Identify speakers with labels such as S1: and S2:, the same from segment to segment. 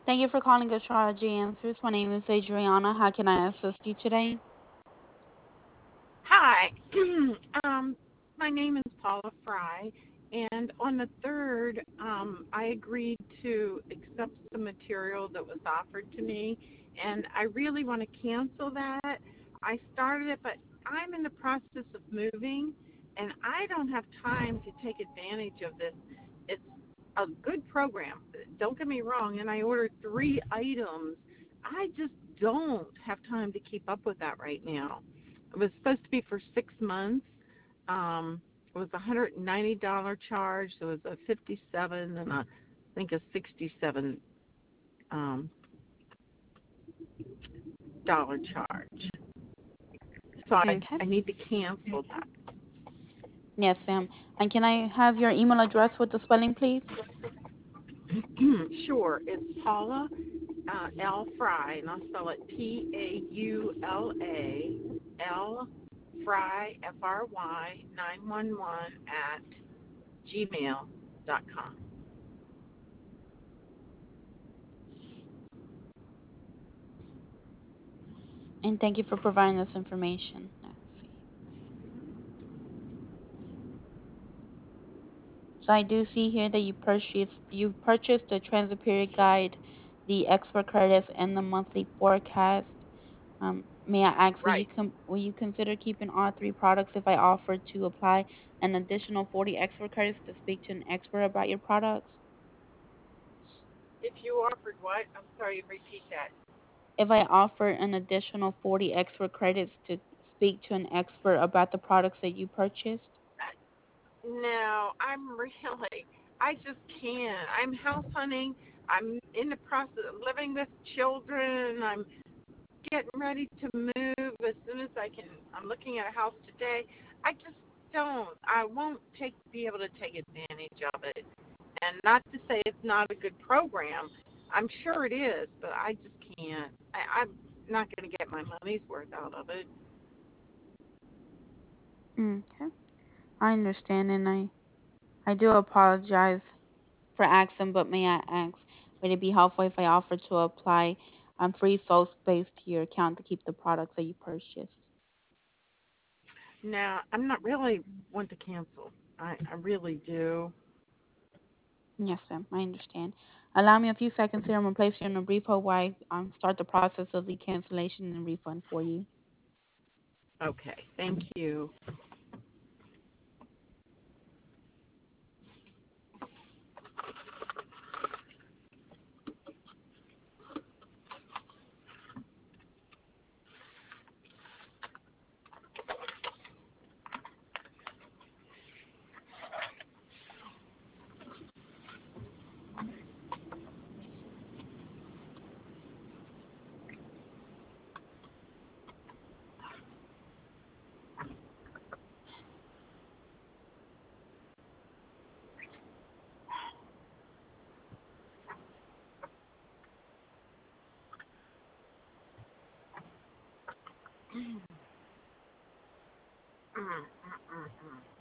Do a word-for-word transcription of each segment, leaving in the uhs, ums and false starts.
S1: Thank you for calling Astrology Answers. My name is Adriana. How can I assist you today?
S2: Hi, um, my name is Paula Fry, and on the third, um, I agreed to accept some material that was offered to me, and I really want to cancel that. I started it, but I'm in the process of moving, and I don't have time to take advantage of this. It's a good program, don't get me wrong, and I ordered three items. I just don't have time to keep up with that right now. It was supposed to be for six months. Um, it was a one hundred ninety dollars charge. There was a fifty-seven and a, I think a sixty-seven um, dollar charge. So I,
S1: Okay.
S2: I need to cancel that.
S1: Yes, ma'am. And can I have your email address with the spelling, please?
S2: Sure, it's Paula uh, L Fry, and I'll spell it P A U L A L Fry F R Y nine one one at gmail dot com.
S1: And thank you for providing this information. Let's see. So I do see here that you purchased you purchased the transit period guide, the expert credits, and the monthly forecast. Um, may I ask, will you
S2: Right.
S1: com- will you consider keeping all three products if I offer to apply an additional forty expert credits to speak to an expert about your products?
S2: If you offered what? I'm sorry, repeat that.
S1: If I offer an additional forty extra credits to speak to an expert about the products that you purchased?
S2: No, I'm really, I just can't. I'm house hunting. I'm in the process of living with children. I'm getting ready to move as soon as I can. I'm looking at a house today. I just don't. I won't take be able to take advantage of it. And not to say it's not a good program. I'm sure it is, but I just can't. I, I'm not going to get my money's worth out of it.
S1: Okay, I understand, and I I do apologize for asking, but may I ask, would it be helpful if I offer to apply um, free soul space to your account to keep the products that you purchased?
S2: Now, I'm not really want to cancel. I, I really do.
S1: Yes, ma'am, I understand. Allow me a few seconds here. I'm gonna place you on a brief hold while I um, start the process of the cancellation and refund for you.
S2: Okay, thank you. Mm, mm, mm, mm.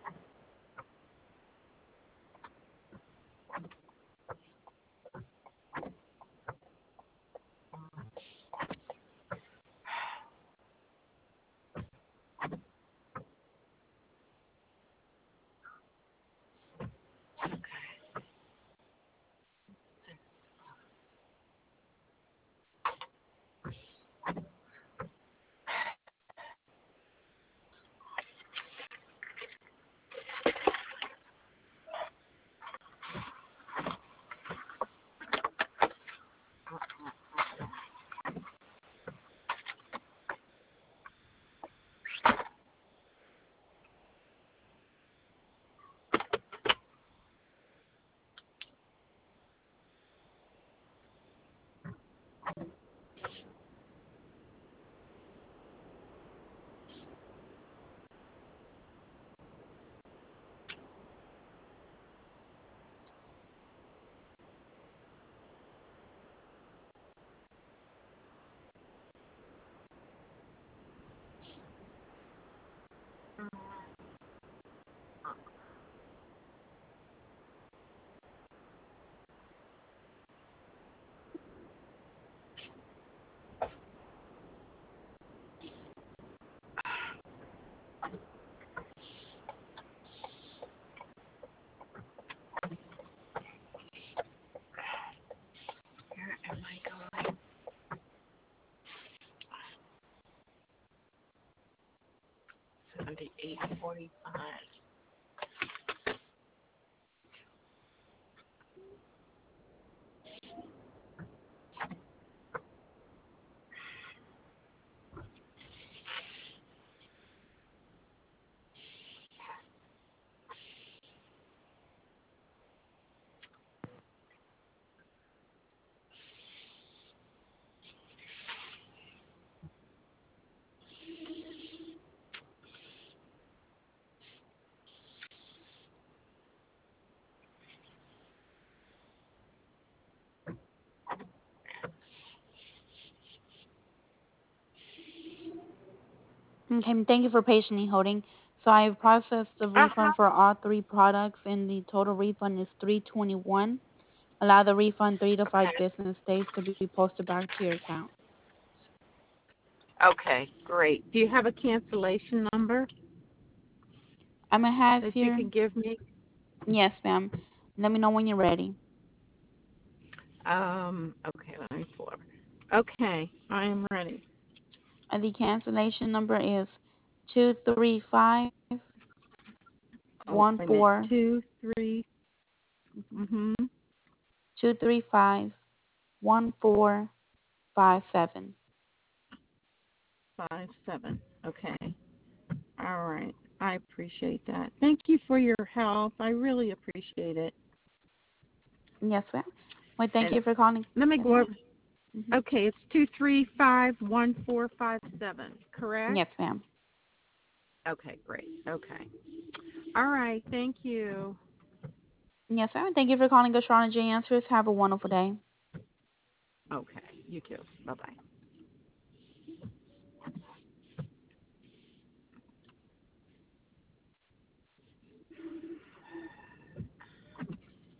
S2: seventy-eight forty-five.
S1: Okay, thank you for patiently holding. So I have processed the
S2: Uh-huh.
S1: refund for all three products, and the total refund is three twenty-one. Allow the refund three to five
S2: Okay.
S1: business days to be posted back to your account.
S2: Okay, great. Do you have a cancellation number
S1: I'm gonna have
S2: that you
S1: here.
S2: can give me?
S1: Yes, ma'am. Let me know when you're ready.
S2: Um, okay, let me pull up. Okay, I am ready.
S1: Uh, the cancellation number is two three five
S2: Oh,
S1: one
S2: wait a minute.
S1: four
S2: Two, three, mm-hmm,
S1: two three five one four five seven.
S2: five, seven. Okay. All right. I appreciate that. Thank you for your help. I really appreciate it.
S1: Yes, ma'am. Well, thank
S2: And
S1: you for calling.
S2: let me
S1: Yes,
S2: go
S1: ma'am.
S2: over.
S1: Hmm.
S2: Okay, it's two three five one four five seven, correct?
S1: Yes, ma'am.
S2: Okay, great. Okay. All right. Thank you.
S1: Yes, ma'am. Thank you for calling Gastronomy Answers. Have a wonderful day.
S2: Okay. You too. Bye bye.